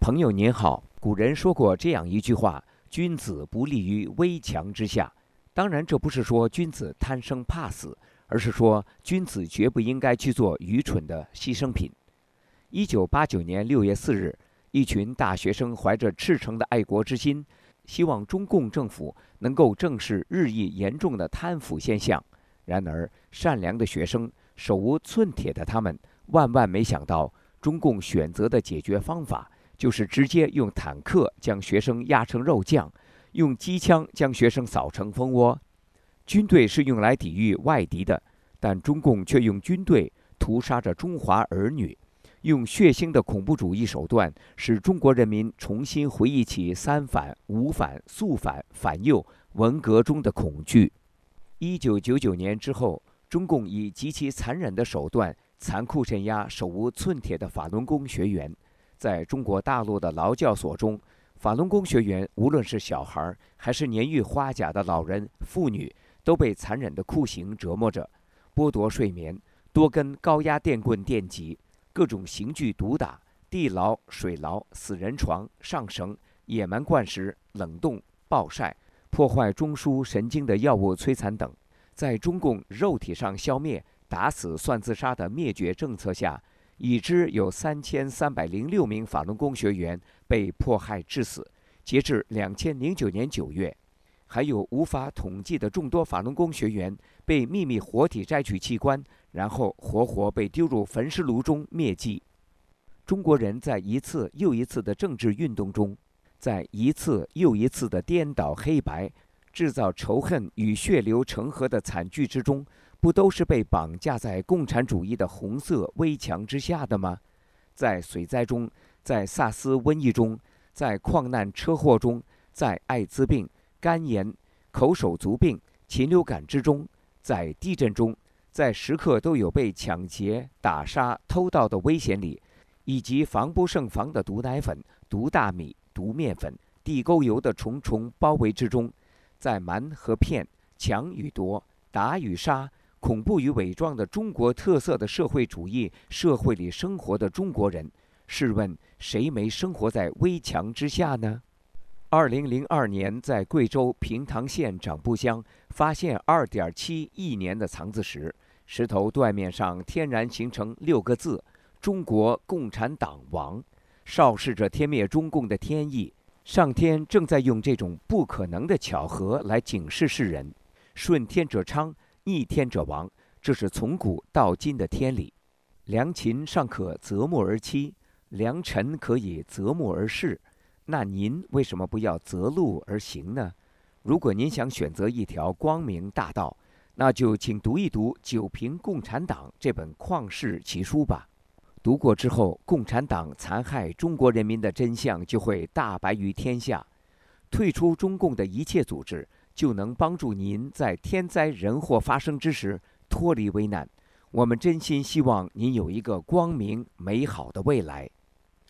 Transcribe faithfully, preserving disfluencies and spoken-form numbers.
朋友您好，古人说过这样一句话：君子不立于危墙之下。当然，这不是说君子贪生怕死，而是说君子绝不应该去做愚蠢的牺牲品。一九八九年六月四日，一群大学生怀着赤诚的爱国之心，希望中共政府能够正视日益严重的贪腐现象。然而，善良的学生、手无寸铁的他们，万万没想到，中共选择的解决方法就是直接用坦克将学生压成肉酱，用机枪将学生扫成蜂窝。军队是用来抵御外敌的，但中共却用军队屠杀着中华儿女，用血腥的恐怖主义手段，使中国人民重新回忆起三反、五反、肃反、反右文革中的恐惧。一九九九年之后，中共以极其残忍的手段残酷镇压手无寸铁的法轮功学员。在中国大陆的劳教所中，法轮功学员无论是小孩还是年逾花甲的老人、妇女，都被残忍的酷刑折磨着，剥夺睡眠，多根高压电棍电击，各种刑具毒打，地牢、水牢、死人床、上绳、野蛮灌食、冷冻、暴晒，破坏中枢神经的药物摧残等。在中共肉体上消灭、打死算自杀的灭绝政策下，已知有三千三百零六名法轮功学员被迫害致死。截至两千零九年九月，还有无法统计的众多法轮功学员被秘密活体摘取器官，然后活活被丢入焚尸炉中灭迹。中国人在一次又一次的政治运动中，在一次又一次的颠倒黑白、制造仇恨与血流成河的惨剧之中，不都是被绑架在共产主义的红色危墙之下的吗？在水灾中，在萨斯瘟疫中，在矿难车祸中，在艾滋病、肝炎、口手足病、禽流感之中，在地震中，在时刻都有被抢劫、打杀、偷盗的危险里，以及防不胜防的毒奶粉、毒大米、毒面粉、地沟油的重重包围之中，在瞒和骗、抢与夺、打与杀、恐怖与伪装的中国特色的社会主义社会里生活的中国人，试问谁没生活在危墙之下呢？二零零二年，在贵州平塘县长埠乡发现二点七亿年的藏字石，石头断面上天然形成六个字：中国共产党亡，昭示着天灭中共的天意。上天正在用这种不可能的巧合来警示世人：顺天者昌，逆天者亡，这是从古到今的天理。良禽尚可择木而栖，良臣可以择木而事。那您为什么不要择路而行呢？如果您想选择一条光明大道，那就请读一读《九评共产党》这本旷世奇书吧。读过之后，共产党残害中国人民的真相就会大白于天下。退出中共的一切组织，就能帮助您在天灾人祸发生之时脱离危难。我们真心希望您有一个光明美好的未来。